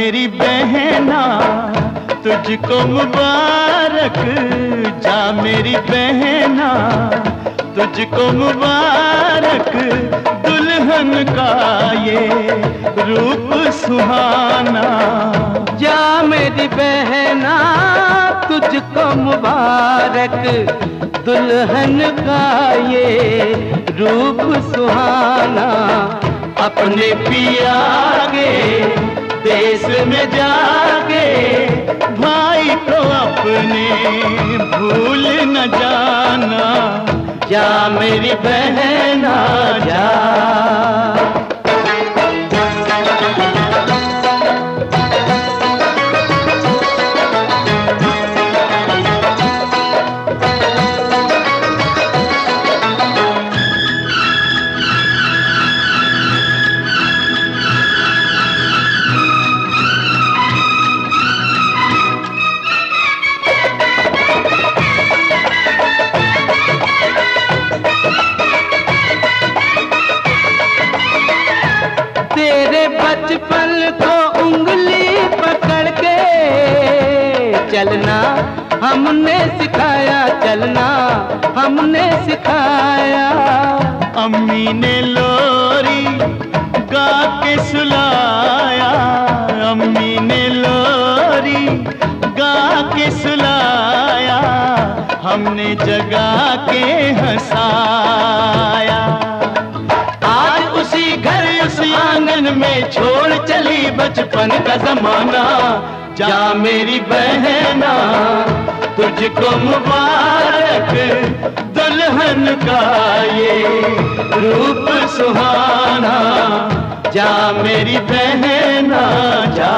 मेरी बहना तुझको मुबारक, जा मेरी बहना तुझको मुबारक, दुल्हन का ये रूप सुहाना। जा मेरी बहना तुझको मुबारक, दुल्हन का ये रूप सुहाना। अपने पिया के देश में जाके भाई को अपने भूल न जाना। जा मेरी बहना जा। बचपन को उंगली पकड़ के चलना हमने सिखाया, चलना हमने सिखाया। अम्मी ने लोरी गा के सुलाया, अम्मी ने लोरी गा के सुलाया, हमने जगा के हंसाया। आज उसी घर उसी आंगन में छोड़ चली बचपन का जमाना। जा मेरी बहना तुझको मुबारक, दुल्हन का ये रूप सुहाना। जा मेरी बहना जा।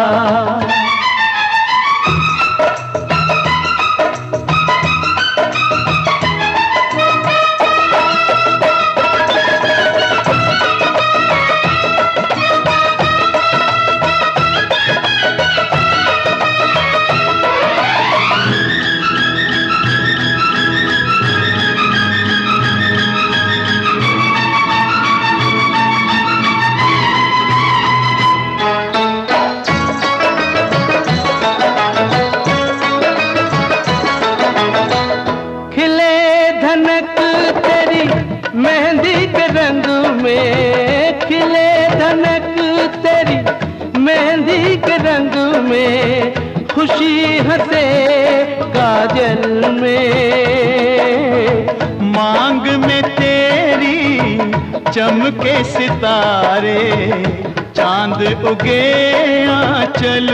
मेहंदी के रंग में खिले धनक तेरी, मेहंदी के रंग में खुशी हंसे काजल में। मांग में तेरी चमके सितारे, चांद उगे आंचल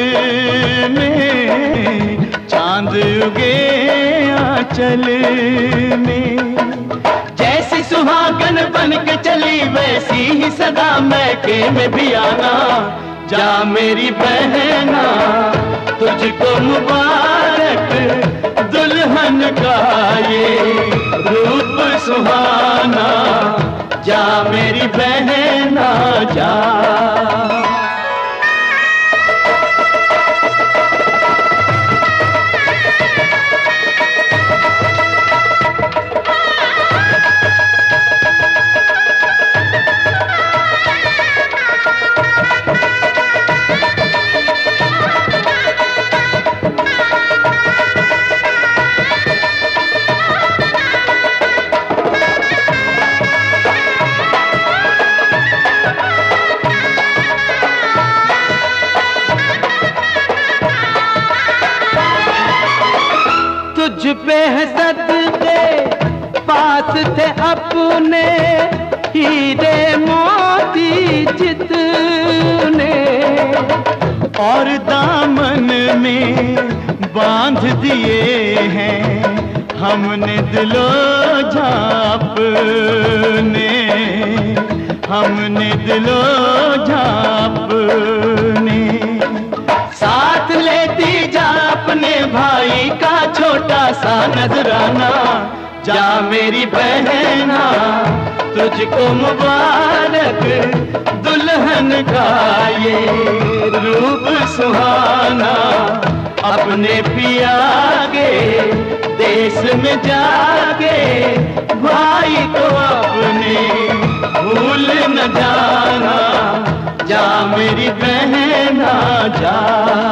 में, चांद उगे आंचल में। जैसी सुहागन बन के चली वैसी ही सदा मैके में भी आना। जा मेरी बहना तुझको मुबारक, दुल्हन का ये रूप सुहाना। जा मेरी बहना जा। तुझ पे है सदके पास थे अपने हीरे मोती जितने, और दामन में बांध दिए हैं हमने दिलो झापने, हमने दिलो झापने। साथ लेती जा अपने भाई का छोटा सा नजराना। जा मेरी बहना तुझको मुबारक, दुल्हन का ये रूप सुहाना। अपने पिया के देश में जाके भाई को अपने भूल न जाना। जा मेरी बहना जा।